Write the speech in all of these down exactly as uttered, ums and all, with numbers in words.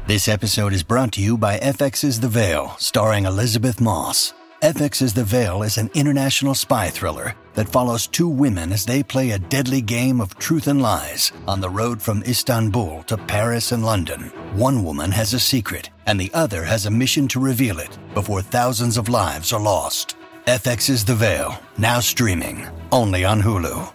This episode is brought to you by F X's The Veil, starring Elizabeth Moss. F X's The Veil is an international spy thriller that follows two women as they play a deadly game of truth and lies on the road from Istanbul to Paris and London. One woman has a secret, and the other has a mission to reveal it before thousands of lives are lost. F X's The Veil, now streaming, only on Hulu.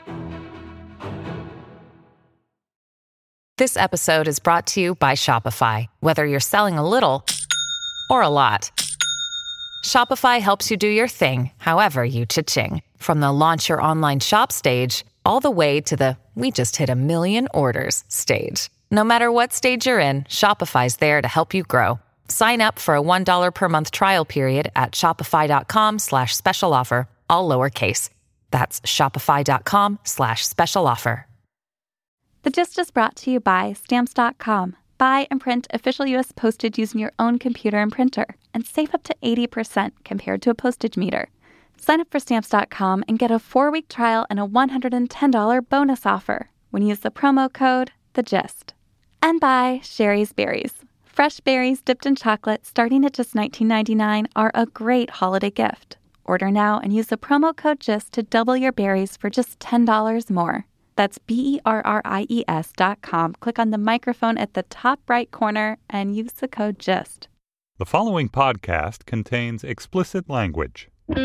This episode is brought to you by Shopify. Whether you're selling a little or a lot, Shopify helps you do your thing, however you cha-ching. From the launch your online shop stage, all the way to the we just hit a million orders stage. No matter what stage you're in, Shopify's there to help you grow. Sign up for a one dollar per month trial period at shopify.com slash special offer, all lowercase. That's shopify.com slash special offer. The Gist is brought to you by Stamps dot com. Buy and print official U S postage using your own computer and printer and save up to eighty percent compared to a postage meter. Sign up for Stamps dot com and get a four-week trial and a one hundred ten dollars bonus offer when you use the promo code THEGIST. And by Sherry's Berries. Fresh berries dipped in chocolate starting at just nineteen ninety-nine dollars are a great holiday gift. Order now and use the promo code GIST to double your berries for just ten dollars more. That's B E R R I E S dot com. Click on the microphone at the top right corner and use the code GIST. The following podcast contains explicit language.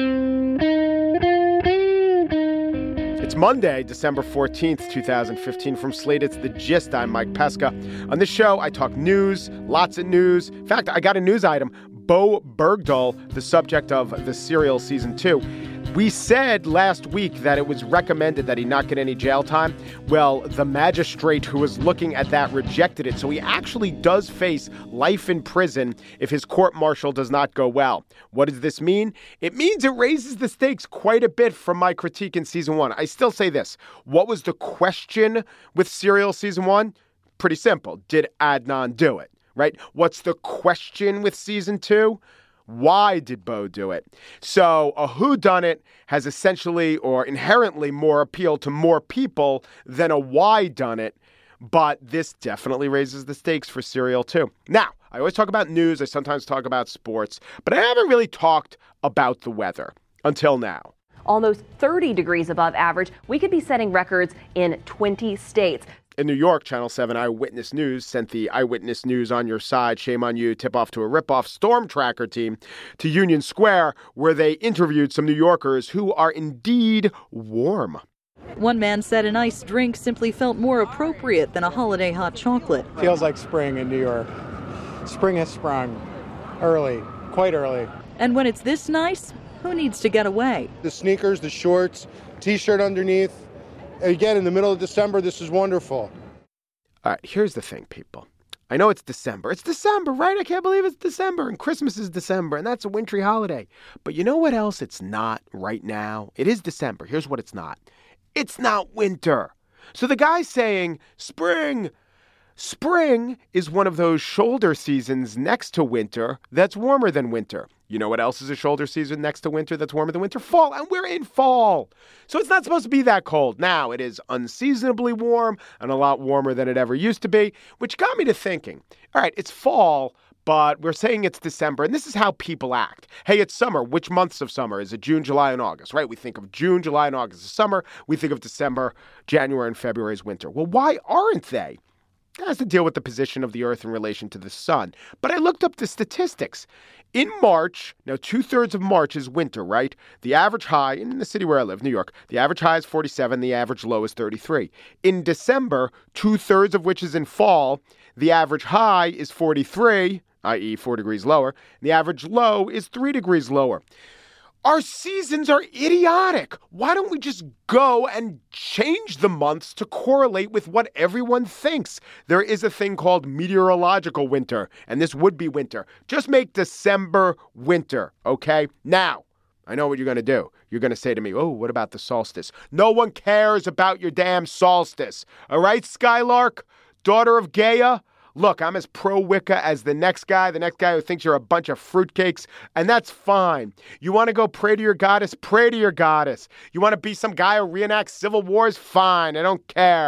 It's Monday, December fourteenth, twenty fifteen. From Slate, it's The Gist. I'm Mike Pesca. On this show, I talk news, lots of news. In fact, I got a news item. Bo Bergdahl, the subject of the Serial Season two. We said last week that it was recommended that he not get any jail time. Well, the magistrate who was looking at that rejected it. So he actually does face life in prison if his court-martial does not go well. What does this mean? It means it raises the stakes quite a bit from my critique in season one. I still say this. What was the question with Serial season one? Pretty simple. Did Adnan do it? Right? What's the question with season two? Why did Bo do it? So a whodunit has essentially or inherently more appeal to more people than a why done it. But this definitely raises the stakes for Serial too. Now, I always talk about news. I sometimes talk about sports, but I haven't really talked about the weather until now. Almost thirty degrees above average. We could be setting records in twenty states. In New York, Channel seven Eyewitness News sent the Eyewitness News on your side, shame on you, tip-off to a rip-off storm tracker team to Union Square, where they interviewed some New Yorkers who are indeed warm. One man said an iced drink simply felt more appropriate than a holiday hot chocolate. Feels like spring in New York. Spring has sprung early, quite early. And when it's this nice, who needs to get away? The sneakers, the shorts, T-shirt underneath. Again, in the middle of December, this is wonderful. All right, here's the thing, people. I know it's December. It's December, right? I can't believe it's December, and Christmas is December, and that's a wintry holiday. But you know what else it's not right now? It is December. Here's what it's not. It's not winter. So the guy saying, spring, spring is one of those shoulder seasons next to winter that's warmer than winter. You know what else is a shoulder season next to winter that's warmer than winter? Fall. And we're in fall. So it's not supposed to be that cold. Now, it is unseasonably warm and a lot warmer than it ever used to be, which got me to thinking, all right, it's fall, but we're saying it's December, and this is how people act. Hey, it's summer. Which months of summer? Is it June, July, and August, right? We think of June, July, and August as summer. We think of December, January, and February as winter. Well, why aren't they? It has to deal with the position of the Earth in relation to the sun. But I looked up the statistics. In March, now two-thirds of March is winter, right? The average high, in the city where I live, New York, the average high is forty-seven, the average low is thirty-three. In December, two-thirds of which is in fall, the average high is forty-three, that is four degrees lower, and the average low is three degrees lower. Our seasons are idiotic. Why don't we just go and change the months to correlate with what everyone thinks? There is a thing called meteorological winter, and this would be winter. Just make December winter, okay? Now, I know what you're going to do. You're going to say to me, oh, what about the solstice? No one cares about your damn solstice. All right, Skylark, daughter of Gaia? Look, I'm as pro-Wicca as the next guy, the next guy who thinks you're a bunch of fruitcakes, and that's fine. You want to go pray to your goddess? Pray to your goddess. You want to be some guy who reenacts civil wars? Fine, I don't care.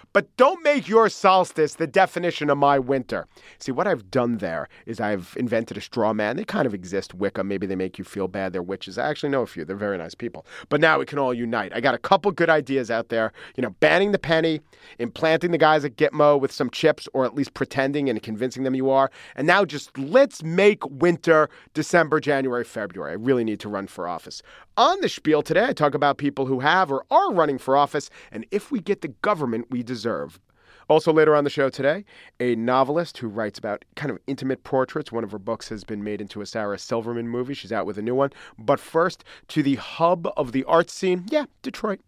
But don't make your solstice the definition of my winter. See, what I've done there is I've invented a straw man. They kind of exist, Wicca. Maybe they make you feel bad. They're witches. I actually know a few. They're very nice people. But now we can all unite. I got a couple good ideas out there. You know, banning the penny, implanting the guys at Gitmo with some chips, or at least pretending and convincing them you are. And now just let's make winter December, January, February. I really need to run for office. On the Spiel today, I talk about people who have or are running for office and if we get the government we deserve. Also later on the show today, a novelist who writes about kind of intimate portraits. One of her books has been made into a Sarah Silverman movie. She's out with a new one. But first, to the hub of the art scene. Yeah, Detroit.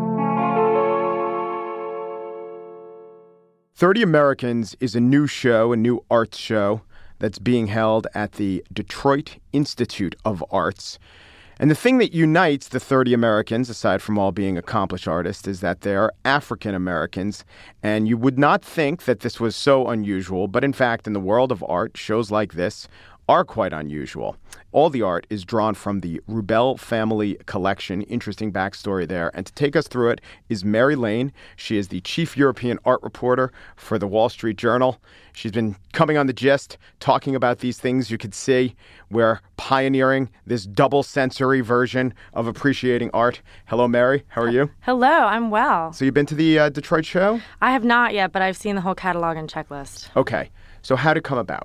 thirty Americans is a new show, a new arts show that's being held at the Detroit Institute of Arts. And the thing that unites the thirty Americans, aside from all being accomplished artists, is that they're African Americans. And you would not think that this was so unusual, but in fact, in the world of art, shows like this are quite unusual. All the art is drawn from the Rubel family collection. Interesting backstory there. And to take us through it is Mary Lane. She is the chief European art reporter for the Wall Street Journal. She's been coming on The Gist, talking about these things. You could see we're pioneering this double sensory version of appreciating art. Hello, Mary. How are you? Hello. I'm well. So you've been to the uh, Detroit show? I have not yet, but I've seen the whole catalog and checklist. Okay. So how did it come about?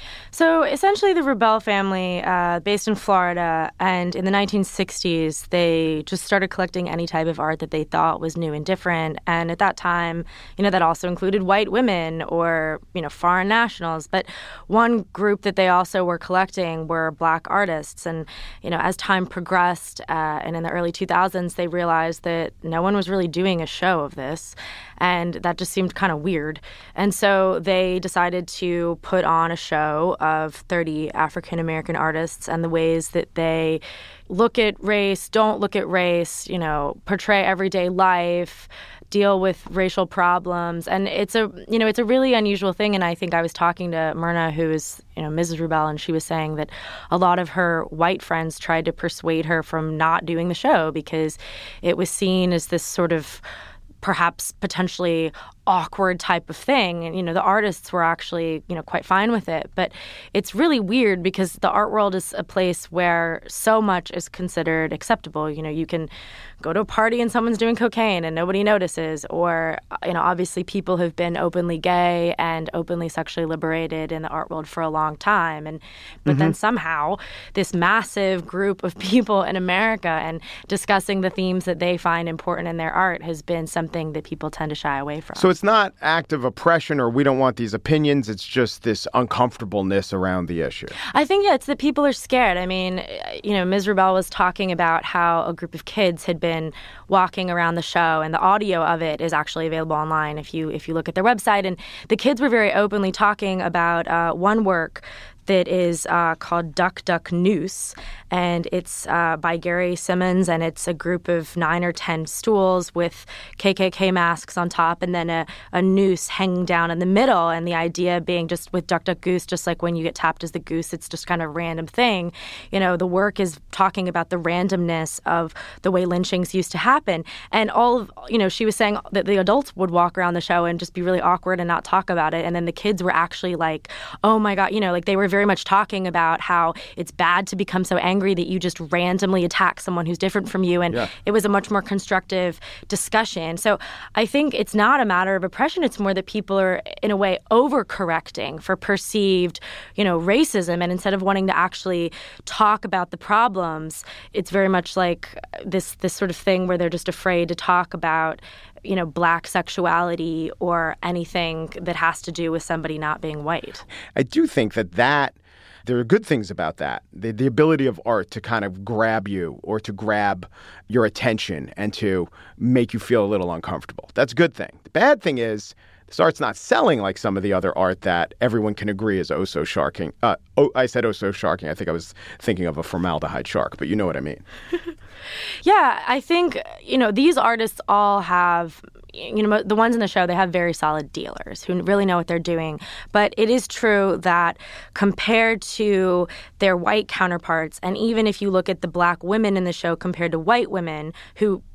So essentially the Rubel family, uh, based in Florida, and in the nineteen sixties, they just started collecting any type of art that they thought was new and different. And at that time, you know, that also included white women or, you know, foreign nationals. But one group that they also were collecting were black artists. And, you know, as time progressed, uh, and in the early two thousands, they realized that no one was really doing a show of this. And that just seemed kind of weird. And so they decided to put on a show of thirty African-American artists and the ways that they look at race, don't look at race, you know, portray everyday life, deal with racial problems. And it's a, you know, it's a really unusual thing. And I think I was talking to Myrna, who is, you know, Missus Rubel, and she was saying that a lot of her white friends tried to persuade her from not doing the show because it was seen as this sort of perhaps potentially awkward type of thing. And, you know, the artists were actually, you know, quite fine with it. But it's really weird because the art world is a place where so much is considered acceptable. You know, you can go to a party and someone's doing cocaine and nobody notices. Or, you know, obviously people have been openly gay and openly sexually liberated in the art world for a long time. And but mm-hmm. then somehow this massive group of people in America and discussing the themes that they find important in their art has been something that people tend to shy away from. So it's not active oppression or we don't want these opinions. It's just this uncomfortableness around the issue. I think, yeah, it's that people are scared. I mean, you know, Miz Rubel was talking about how a group of kids had been walking around the show, and the audio of it is actually available online if you if you look at their website. And the kids were very openly talking about uh, one work that is uh, called Duck, Duck, Noose, and it's uh, by Gary Simmons, and it's a group of nine or ten stools with K K K masks on top, and then a, a noose hanging down in the middle, and the idea being just with Duck, Duck, Goose, just like when you get tapped as the goose, it's just kind of a random thing. You know, the work is talking about the randomness of the way lynchings used to happen, and all of, you know, she was saying that the adults would walk around the show and just be really awkward and not talk about it, and then the kids were actually like, oh my God, you know, like they were very much talking about how it's bad to become so angry that you just randomly attack someone who's different from you. And yeah. It was a much more constructive discussion. So I think it's not a matter of oppression. It's more that people are, in a way, overcorrecting for perceived, you know, racism. And instead of wanting to actually talk about the problems, it's very much like this, this sort of thing where they're just afraid to talk about, you know, black sexuality or anything that has to do with somebody not being white. I do think that that there are good things about that. The, the ability of art to kind of grab you or to grab your attention and to make you feel a little uncomfortable. That's a good thing. The bad thing is this art's not selling like some of the other art that everyone can agree is oh so sharking. Uh, oh, I said oh so sharking. I think I was thinking of a formaldehyde shark, but you know what I mean. Yeah, I think, you know, these artists all have, you know, the ones in the show, they have very solid dealers who really know what they're doing. But it is true that compared to their white counterparts, and even if you look at the black women in the show compared to white women who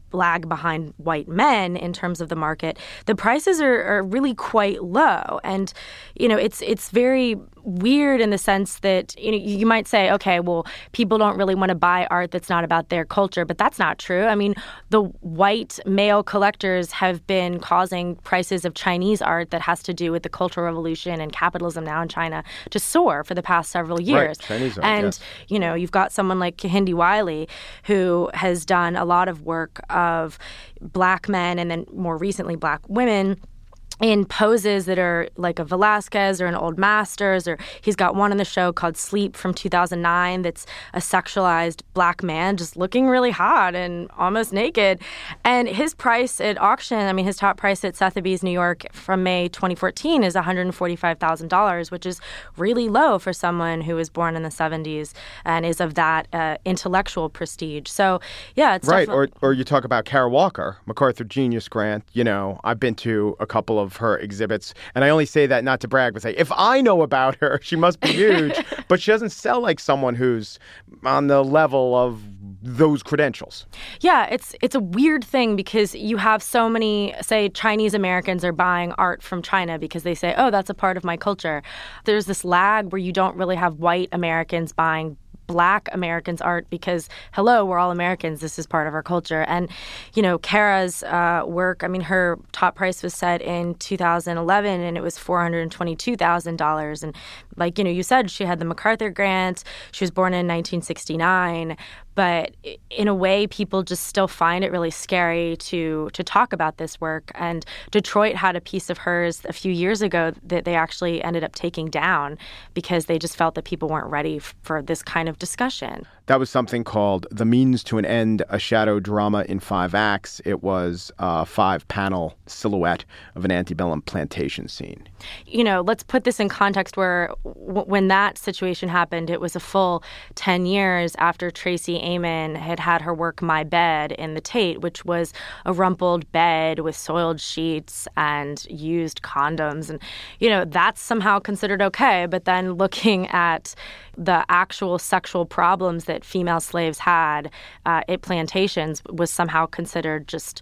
lag behind white men in terms of the market, the prices are, are really quite low. And, you know, it's it's very weird in the sense that, you know, you might say, okay, well, people don't really want to buy art that's not about their culture, but that's not true. I mean, the white male collectors have been causing prices of Chinese art that has to do with the Cultural Revolution and capitalism now in China to soar for the past several years. Right, Chinese art, and, yes. you know, you've got someone like Kehinde Wiley, who has done a lot of work of black men and then more recently black women in poses that are like a Velázquez or an Old Masters, or he's got one on the show called Sleep from two thousand nine that's a sexualized black man just looking really hot and almost naked. And his price at auction, I mean, his top price at Sotheby's New York from May twenty fourteen is one hundred forty-five thousand dollars, which is really low for someone who was born in the seventies and is of that uh, intellectual prestige. So, yeah, it's right. Definitely- Or, or you talk about Kara Walker, MacArthur Genius Grant. You know, I've been to a couple of her exhibits, and I only say that not to brag, but say, if I know about her, she must be huge. But she doesn't sell like someone who's on the level of those credentials. Yeah, it's it's a weird thing because you have so many, say, Chinese Americans are buying art from China because they say, oh, that's a part of my culture. There's this lag where you don't really have white Americans buying Black Americans' art because, hello, we're all Americans. This is part of our culture. And, you know, Kara's uh, work, I mean, her top price was set in two thousand eleven, and it was four hundred twenty-two thousand dollars. And like, you know, you said, she had the MacArthur Grant. She was born in nineteen sixty-nine. But in a way, people just still find it really scary to to talk about this work. And Detroit had a piece of hers a few years ago that they actually ended up taking down because they just felt that people weren't ready f- for this kind of discussion. That was something called The Means to an End, a shadow drama in five acts. It was a five-panel silhouette of an antebellum plantation scene. You know, let's put this in context where w- when that situation happened, it was a full ten years after Tracy Amin had had her work My Bed in the Tate, which was a rumpled bed with soiled sheets and used condoms. And, you know, that's somehow considered okay. But then looking at the actual sexual problems that female slaves had uh, at plantations was somehow considered just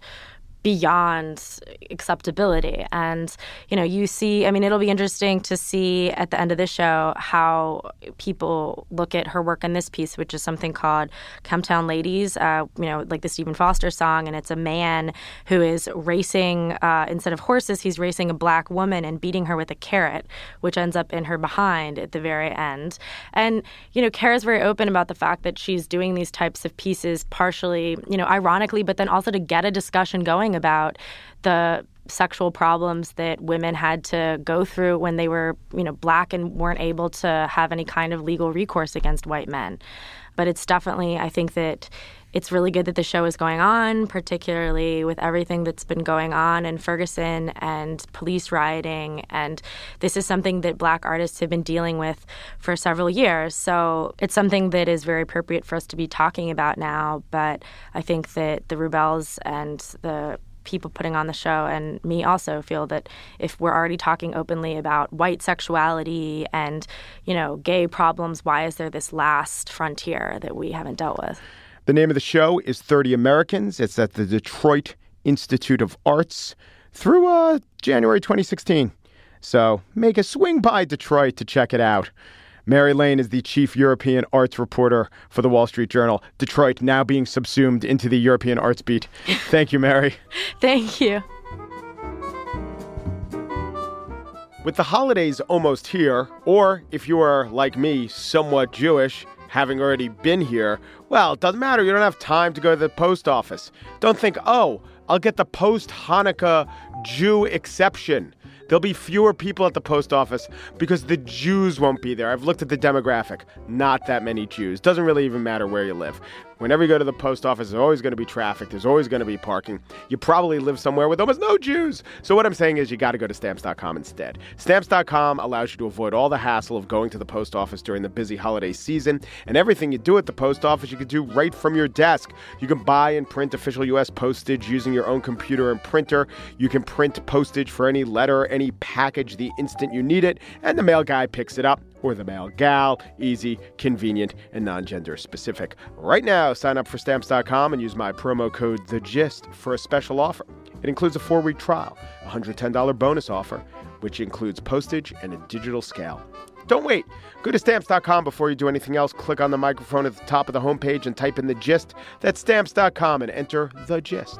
beyond acceptability. And, you know, you see, I mean, it'll be interesting to see at the end of the show how people look at her work in this piece, which is something called Camptown Ladies, uh, you know, like the Stephen Foster song. And it's a man who is racing, uh, instead of horses, he's racing a black woman and beating her with a carrot, which ends up in her behind at the very end. And, you know, Kara's very open about the fact that she's doing these types of pieces partially, you know, ironically, but then also to get a discussion going about the sexual problems that women had to go through when they were, you know, black and weren't able to have any kind of legal recourse against white men. But it's definitely, I think that it's really good that the show is going on, particularly with everything that's been going on in Ferguson and police rioting. And this is something that black artists have been dealing with for several years. So it's something that is very appropriate for us to be talking about now. But I think that the Rubels and the people putting on the show and me also feel that if we're already talking openly about white sexuality and, you know, gay problems, why is there this last frontier that we haven't dealt with? The name of the show is thirty Americans. It's at the Detroit Institute of Arts through uh, January twenty sixteen. So make a swing by Detroit to check it out. Mary Lane is the chief European arts reporter for the Wall Street Journal. Detroit now being subsumed into the European arts beat. Thank you, Mary. Thank you. With the holidays almost here, or if you are, like me, somewhat Jewish, having already been here, well, it doesn't matter. You don't have time to go to the post office. Don't think, oh, I'll get the post-Hanukkah Jew exception. There'll be fewer people at the post office because the Jews won't be there. I've looked at the demographic. Not that many Jews. Doesn't really even matter where you live. Whenever you go to the post office, there's always going to be traffic. There's always going to be parking. You probably live somewhere with almost no Jews. So what I'm saying is you got to go to Stamps dot com instead. Stamps dot com allows you to avoid all the hassle of going to the post office during the busy holiday season. And everything you do at the post office, you can do right from your desk. You can buy and print official U S postage using your own computer and printer. You can print postage for any letter, any package the instant you need it, and the mail guy picks it up. or the male gal. Easy, convenient, and non-gender specific. Right now, sign up for Stamps dot com and use my promo code THEGIST for a special offer. It includes a four-week trial, a one hundred ten dollars bonus offer, which includes postage and a digital scale. Don't wait. Go to Stamps dot com before you do anything else. Click on the microphone at the top of the homepage and type in the gist. That's Stamps dot com and enter the gist.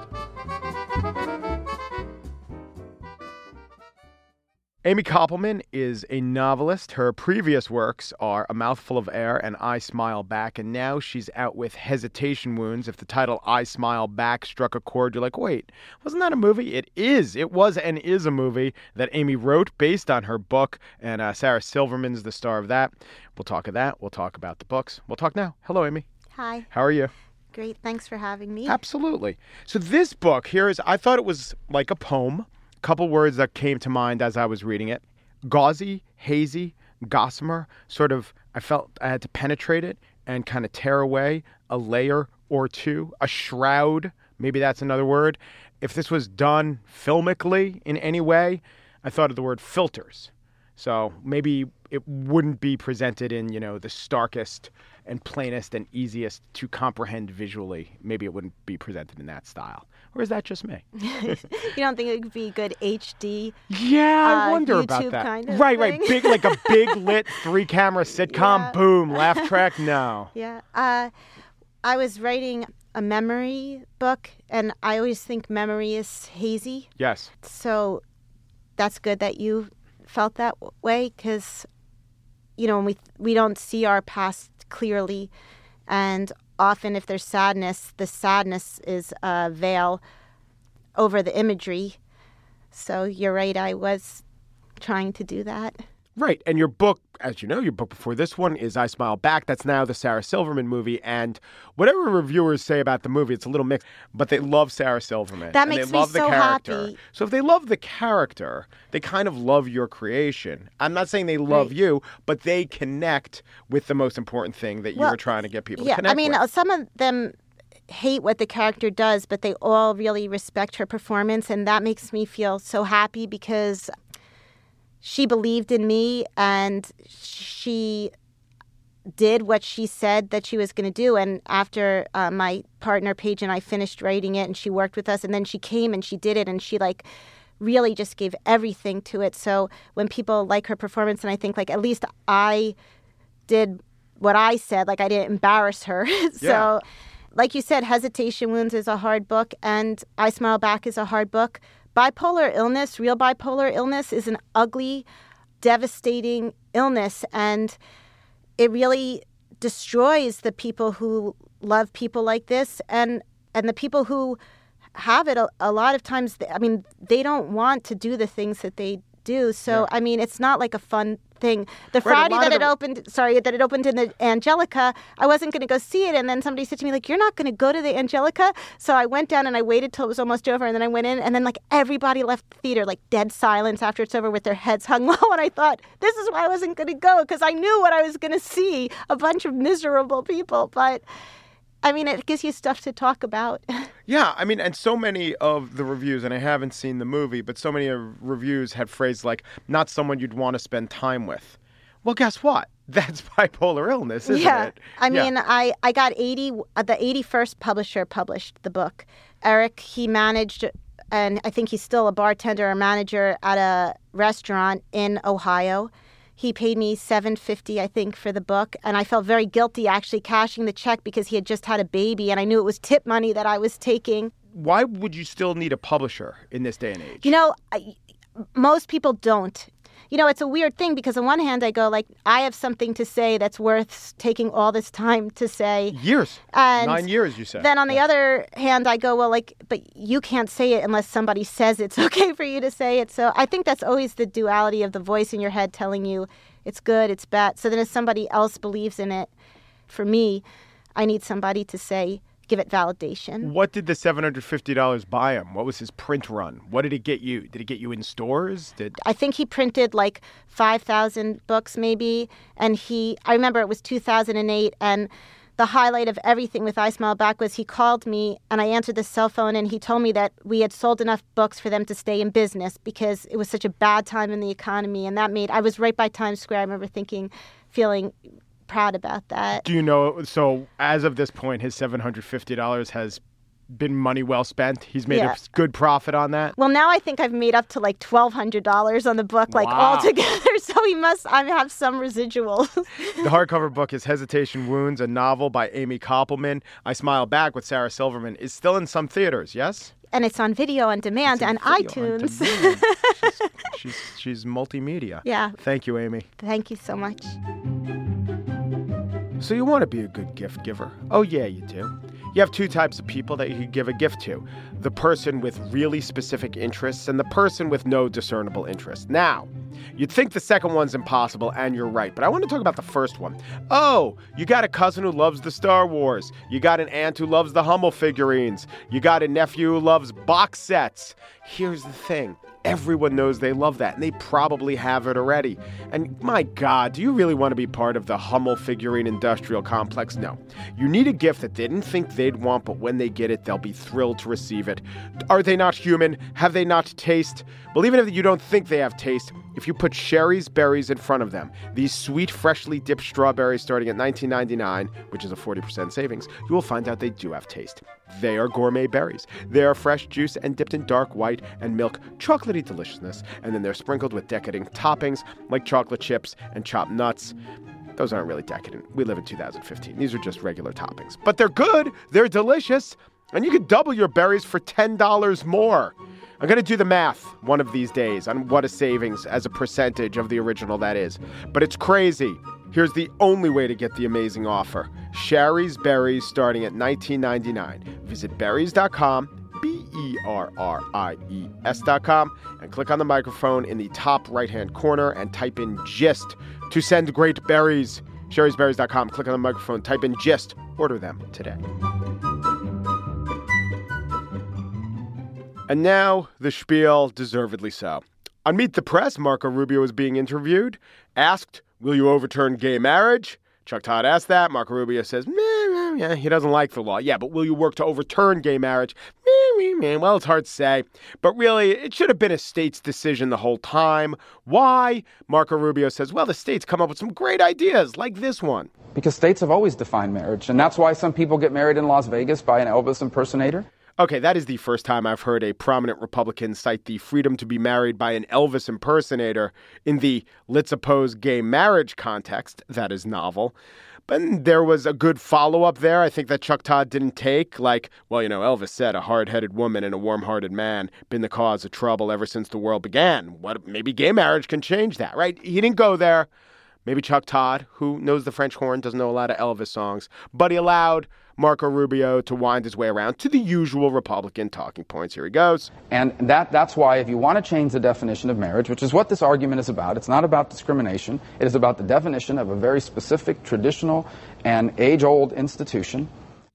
Amy Koppelman is a novelist. Her previous works are A Mouthful of Air and I Smile Back, and now she's out with Hesitation Wounds. If the title I Smile Back struck a chord, you're like, wait, wasn't that a movie? It is. It was and is a movie that Amy wrote based on her book, and uh, Sarah Silverman's the star of that. We'll talk of that. We'll talk about the books. We'll talk now. Hello, Amy. Hi. How are you? Great. Thanks for having me. Absolutely. So this book here is, I thought it was like a poem. Couple words that came to mind as I was reading it. Gauzy, hazy, gossamer, sort of, I felt I had to penetrate it and kind of tear away a layer or two, a shroud, maybe that's another word. If this was done filmically in any way, I thought of the word filters. So maybe it wouldn't be presented in, you know, the starkest and plainest and easiest to comprehend visually. Maybe it wouldn't be presented in that style. Or is that just me? You don't think it would be good H D? Yeah, I uh, wonder YouTube about that. Kind of right, thing? right. Big, like a big lit three camera sitcom. Yeah. Boom, laugh track. No. Yeah. Uh, I was writing a memory book, and I always think memory is hazy. Yes. So that's good that you felt that way, because, you know, we we don't see our past clearly, and often if there's sadness, the sadness is a veil over the imagery. So you're right, I was trying to do that. Right. And your book, as you know, your book before this one is I Smile Back. That's now the Sarah Silverman movie. And whatever reviewers say about the movie, it's a little mixed, but they love Sarah Silverman. That and makes they me love the so character. happy. So if they love the character, they kind of love your creation. I'm not saying they love Right. you, but they connect with the most important thing that you Well, were trying to get people yeah, to connect I mean, with. some of them hate what the character does, but they all really respect her performance, and that makes me feel so happy, because she believed in me and she did what she said that she was going to do. And after uh, my partner Paige and I finished writing it, and she worked with us, and then she came and she did it, and she like really just gave everything to it. So when people like her performance, and I think like at least I did what I said, like I didn't embarrass her. So Yeah. like you said, Hesitation Wounds is a hard book, and I Smile Back is a hard book. Bipolar illness, real bipolar illness, is an ugly, devastating illness, and it really destroys the people who love people like this, and and the people who have it a, a lot of times, I mean, they don't want to do the things that they do. So, Yeah. I mean, it's not like a fun thing. The Right, a Friday lot that of it the- opened, sorry, that it opened in the Angelica, I wasn't going to go see it. And then somebody said to me, like, you're not going to go to the Angelica? So I went down and I waited till it was almost over. And then I went in, and then like everybody left the theater, like dead silence after it's over with their heads hung low. And I thought, this is why I wasn't going to go, because I knew what I was going to see, a bunch of miserable people. But I mean, it gives you stuff to talk about. Yeah, I mean, and so many of the reviews, and I haven't seen the movie, but so many of reviews had phrases like, not someone you'd want to spend time with. Well, guess what? That's bipolar illness, isn't yeah. it? I Yeah. mean, I, I got eighty, uh, the eighty-first publisher published the book. Eric, he managed, and I think he's still a bartender or manager at a restaurant in Ohio. He paid me seven dollars and fifty cents, I think, for the book. And I felt very guilty actually cashing the check, because he had just had a baby, and I knew it was tip money that I was taking. Why would you still need a publisher in this day and age? You know, I, most people don't. You know, it's a weird thing, because on one hand I go like, I have something to say that's worth taking all this time to say. Years. And Nine years, you said. Then on the Yeah. other hand, I go, well, like, but you can't say it unless somebody says it's okay for you to say it. So I think that's always the duality of the voice in your head telling you it's good, it's bad. So then if somebody else believes in it, for me, I need somebody to say, give it validation. What did the seven hundred fifty dollars buy him? What was his print run? What did it get you? Did it get you in stores? Did I think he printed like five thousand books maybe. And he, I remember it was two thousand eight, and the highlight of everything with I Smile Back was he called me and I answered the cell phone and he told me that we had sold enough books for them to stay in business because it was such a bad time in the economy. And that made, I was right by Times Square. I remember thinking, feeling proud about that. Do you know, so as of this point, his seven hundred fifty dollars has been money well spent? He's made yeah. a good profit on that? Well, now I think I've made up to like twelve hundred dollars on the book, like wow. all together. So he must I have some residuals. The hardcover book is Hesitation Wounds, a novel by Amy Koppelman. I Smile Back with Sarah Silverman is still in some theaters, yes? And it's on video on demand and iTunes. On demand. she's, she's, she's multimedia. Yeah. Thank you, Amy. Thank you so much. So you want to be a good gift giver? Oh, yeah, you do. You have two types of people that you could give a gift to. The person with really specific interests and the person with no discernible interest. Now, you'd think the second one's impossible, and you're right. But I want to talk about the first one. Oh, you got a cousin who loves the Star Wars. You got an aunt who loves the Hummel figurines. You got a nephew who loves box sets. Here's the thing. Everyone knows they love that, and they probably have it already. And my God, do you really want to be part of the Hummel figurine industrial complex? No. You need a gift that they didn't think they'd want, but when they get it, they'll be thrilled to receive it. Are they not human? Have they not taste? Well, even if you don't think they have taste, if you put Sherry's Berries in front of them, these sweet, freshly dipped strawberries starting at nineteen ninety-nine dollars, which is a forty percent savings, you will find out they do have taste. They are gourmet berries. They are fresh juice and dipped in dark white and milk chocolatey deliciousness, and then they're sprinkled with decadent toppings like chocolate chips and chopped nuts. Those aren't really decadent. We live in two thousand fifteen. These are just regular toppings. But they're good. They're delicious. And you could double your berries for ten dollars more. I'm going to do the math one of these days on what a savings as a percentage of the original that is. But it's crazy. Here's the only way to get the amazing offer. Sherry's Berries starting at nineteen ninety-nine dollars. Visit berries dot com, B E R R I E S dot com, and click on the microphone in the top right-hand corner and type in GIST to send great berries. Sherry's Berries dot com, click on the microphone, type in GIST, order them today. And now, the spiel, deservedly so. On Meet the Press, Marco Rubio is being interviewed. Asked, will you overturn gay marriage? Chuck Todd asked that. Marco Rubio says, meh, meh, yeah, he doesn't like the law. Yeah, but will you work to overturn gay marriage? Meh, meh, meh. Well, it's hard to say. But really, it should have been a state's decision the whole time. Why? Marco Rubio says, well, the states come up with some great ideas, like this one. Because states have always defined marriage, and that's why some people get married in Las Vegas by an Elvis impersonator. Okay, that is the first time I've heard a prominent Republican cite the freedom to be married by an Elvis impersonator in the let's oppose gay marriage context. That is novel. But there was a good follow-up there, I think, that Chuck Todd didn't take. Like, well, you know, Elvis said a hard-headed woman and a warm-hearted man been the cause of trouble ever since the world began. What? Maybe gay marriage can change that, right? He didn't go there. Maybe Chuck Todd, who knows the French horn, doesn't know a lot of Elvis songs, but he allowed Marco Rubio to wind his way around to the usual Republican talking points. Here he goes. And that that's why if you want to change the definition of marriage, which is what this argument is about, it's not about discrimination. It is about the definition of a very specific, traditional, and age-old institution.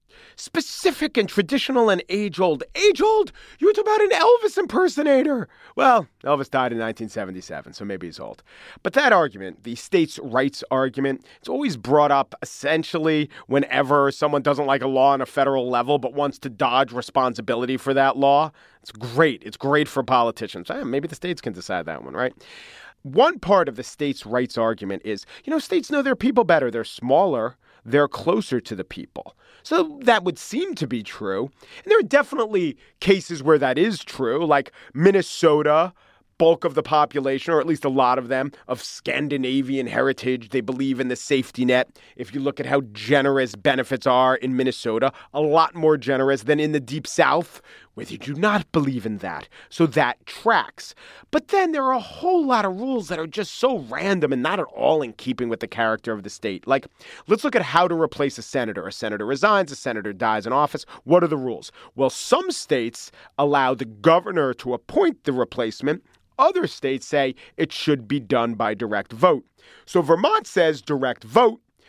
Specific and traditional and age-old. Age-old? You were talking about an Elvis impersonator. Well, Elvis died in nineteen seventy-seven, so maybe he's old. But that argument, the states' rights argument, it's always brought up essentially whenever someone doesn't like a law on a federal level but wants to dodge responsibility for that law. It's great. It's great for politicians. Eh, maybe the states can decide that one, right? One part of the states' rights argument is, you know, states know their people better. They're smaller. They're closer to the people. So that would seem to be true. And there are definitely cases where that is true, like Minnesota, bulk of the population, or at least a lot of them, of Scandinavian heritage. They believe in the safety net. If you look at how generous benefits are in Minnesota, a lot more generous than in the Deep South, where they do not believe in that. So that tracks. But then there are a whole lot of rules that are just so random and not at all in keeping with the character of the state. Like, let's look at how to replace a senator. A senator resigns, a senator dies in office. What are the rules? Well, some states allow the governor to appoint the replacement. Other states say it should be done by direct vote. So Vermont says direct vote.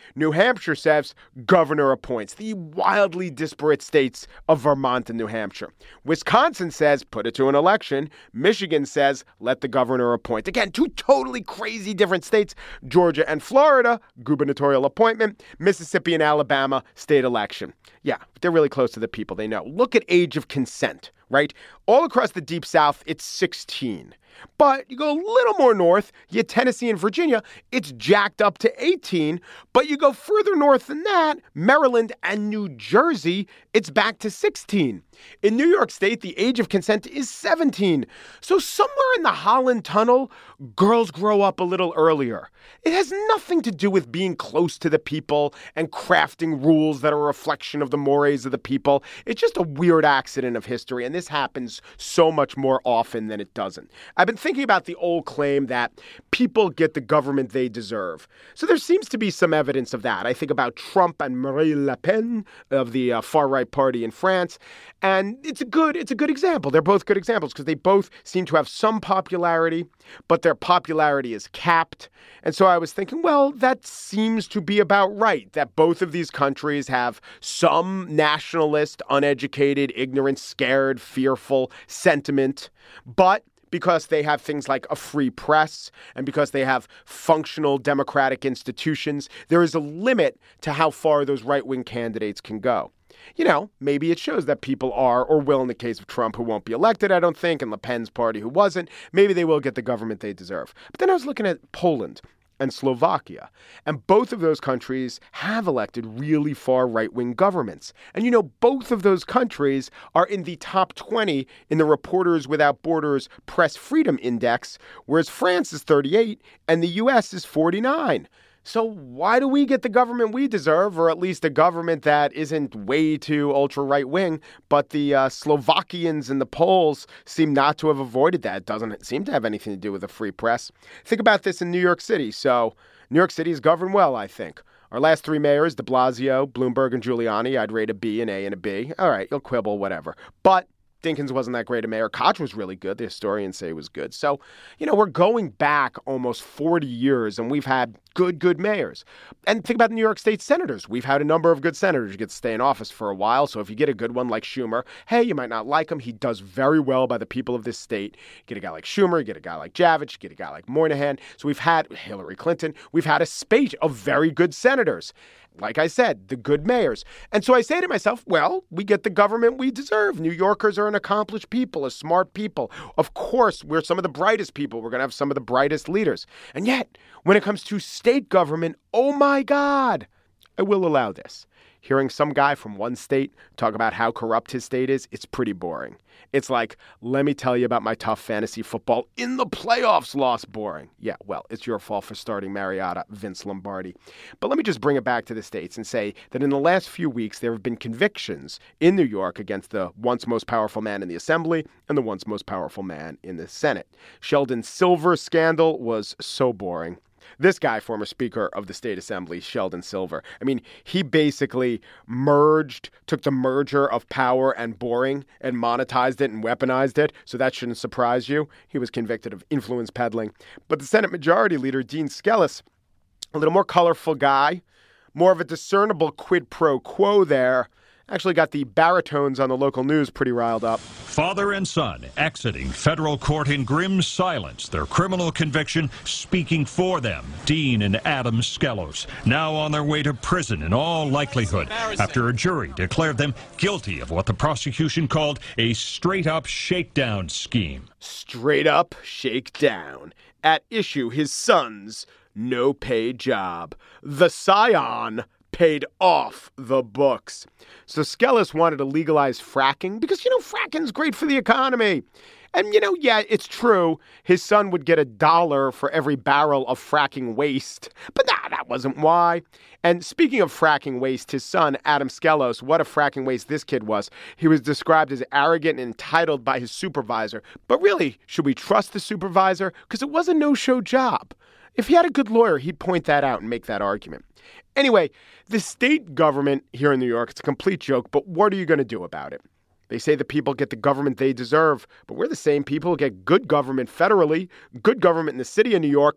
New Hampshire says governor appoints, the wildly disparate states of Vermont and New Hampshire. Wisconsin says put it to an election. Michigan says let the governor appoint. Again, two totally crazy different states. Georgia and Florida, gubernatorial appointment. Mississippi and Alabama, state election. Yeah, they're really close to the people. They know. Look at age of consent, right? All across the Deep South, it's sixteen. But you go a little more north, you get Tennessee and Virginia, it's jacked up to eighteen. But you go further north than that, Maryland and New Jersey, it's back to sixteen. In New York State, the age of consent is seventeen. So somewhere in the Holland Tunnel, girls grow up a little earlier. It has nothing to do with being close to the people and crafting rules that are a reflection of the mores of the people. It's just a weird accident of history, and this happens so much more often than it doesn't. I've been thinking about the old claim that people get the government they deserve. So there seems to be some evidence of that. I think about Trump and Marine Le Pen of the uh, far-right party in France. And it's a good it's a good example. They're both good examples because they both seem to have some popularity, but their popularity is capped. And so I was thinking, well, that seems to be about right, that both of these countries have some nationalist, uneducated, ignorant, scared, fearful sentiment. But because they have things like a free press and because they have functional democratic institutions, there is a limit to how far those right-wing candidates can go. You know, maybe it shows that people are, or will in the case of Trump, who won't be elected, I don't think, and Le Pen's party, who wasn't, maybe they will get the government they deserve. But then I was looking at Poland and Slovakia, and both of those countries have elected really far right-wing governments. And, you know, both of those countries are in the top twenty in the Reporters Without Borders Press Freedom Index, whereas France is thirty-eight and the U S is forty-nine. So why do we get the government we deserve, or at least a government that isn't way too ultra-right-wing, but the uh, Slovakians and the Poles seem not to have avoided that? It doesn't seem to have anything to do with a free press. Think about this in New York City. So New York City is governed well, I think. Our last three mayors, de Blasio, Bloomberg, and Giuliani, I'd rate a B, an A, and a B. All right, you'll quibble, whatever. But Dinkins wasn't that great a mayor. Koch was really good. The historians say he was good. So, you know, we're going back almost forty years, and we've had good, good mayors. And think about the New York State senators. We've had a number of good senators. You get to stay in office for a while. So if you get a good one like Schumer, hey, you might not like him. He does very well by the people of this state. You get a guy like Schumer, you get a guy like Javich, you get a guy like Moynihan. So we've had Hillary Clinton. We've had a spate of very good senators. Like I said, the good mayors. And so I say to myself, well, we get the government we deserve. New Yorkers are an accomplished people, a smart people. Of course, we're some of the brightest people. We're going to have some of the brightest leaders. And yet, when it comes to state government, oh my God, I will allow this. Hearing some guy from one state talk about how corrupt his state is, it's pretty boring. It's like, let me tell you about my tough fantasy football in the playoffs loss. Boring. Yeah, well, it's your fault for starting Mariota, Vince Lombardi. But let me just bring it back to the states and say that in the last few weeks, there have been convictions in New York against the once most powerful man in the Assembly and the once most powerful man in the Senate. Sheldon Silver's scandal was so boring. This guy, former Speaker of the State Assembly, Sheldon Silver, I mean, he basically merged, took the merger of power and boring and monetized it and weaponized it. So that shouldn't surprise you. He was convicted of influence peddling. But the Senate Majority Leader, Dean Skelos, a little more colorful guy, more of a discernible quid pro quo there, actually got the baritones on the local news pretty riled up. Father and son exiting federal court in grim silence, their criminal conviction speaking for them. Dean and Adam Skelos now on their way to prison in all likelihood after a jury declared them guilty of what the prosecution called a straight-up shakedown scheme. Straight-up shakedown. At issue, his son's no-pay job. The scion paid off the books. So Skelos wanted to legalize fracking because, you know, fracking's great for the economy. And, you know, yeah, it's true. His son would get a dollar for every barrel of fracking waste. But nah, that wasn't why. And speaking of fracking waste, his son, Adam Skelos, what a fracking waste this kid was. He was described as arrogant and entitled by his supervisor. But really, should we trust the supervisor? Because it was a no-show job. If he had a good lawyer, he'd point that out and make that argument. Anyway, the state government here in New York, it's a complete joke, but what are you going to do about it? They say the people get the government they deserve, but we're the same people who get good government federally, good government in the city of New York.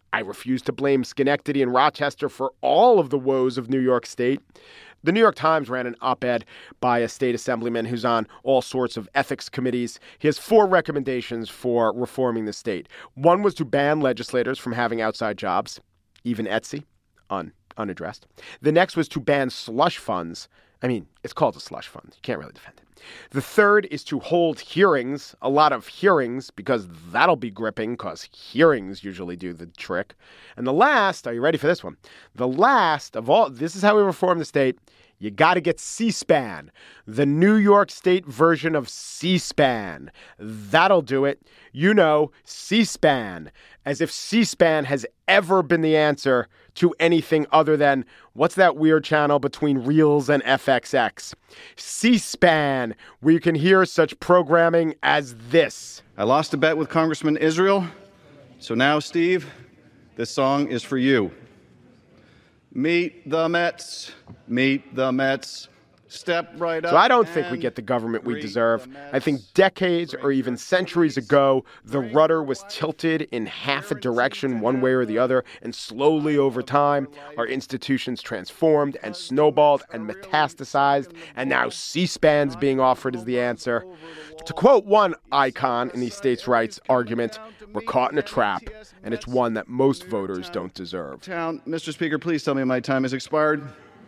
I refuse to blame Schenectady and Rochester for all of the woes of New York State. The New York Times ran an op-ed by a state assemblyman who's on all sorts of ethics committees. He has four recommendations for reforming the state. One was to ban legislators from having outside jobs, even Etsy, un, unaddressed. The next was to ban slush funds. I mean, it's called a slush fund. You can't really defend it. The third is to hold hearings, a lot of hearings, because that'll be gripping, because hearings usually do the trick. And the last, are you ready for this one? The last of all, this is how we reform the state. You got to get C-SPAN, the New York State version of C-SPAN. That'll do it. You know, C-SPAN, as if C-SPAN has ever been the answer to anything other than, what's that weird channel between Reels and F X X? C-SPAN, where you can hear such programming as this. I lost a bet with Congressman Israel, so now, Steve, this song is for you. Meet the Mets, meet the Mets, step right up. So I don't think we get the government we deserve. I think decades or even centuries ago, the rudder was tilted in half a direction one way or the other, and slowly over time, our institutions transformed and snowballed and metastasized, and now C-SPAN's being offered as the answer. To quote one icon in the states' rights argument, we're caught in a trap, and it's one that most voters don't deserve. Town, Mister Speaker, please tell me my time has expired.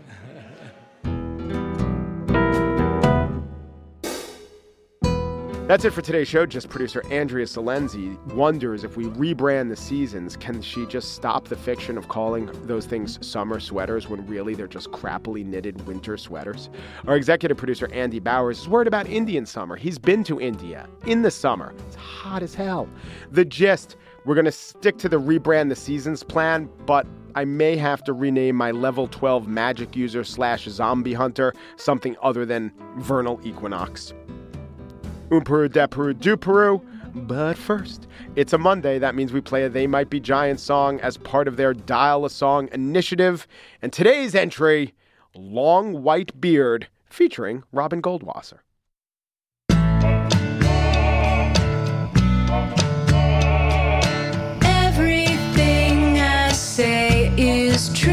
That's it for today's show. Just producer Andrea Salenzi wonders if we rebrand the seasons, can she just stop the fiction of calling those things summer sweaters when really they're just crappily knitted winter sweaters? Our executive producer Andy Bowers is worried about Indian summer. He's been to India in the summer. It's hot as hell. The gist, we're going to stick to the rebrand the seasons plan, but I may have to rename my level twelve magic user slash zombie hunter something other than vernal equinox. Um Peru, de Peru, do Peru. But first, it's a Monday. That means we play a They Might Be Giants song as part of their Dial a Song initiative. And today's entry, Long White Beard, featuring Robin Goldwasser. Everything I say is true.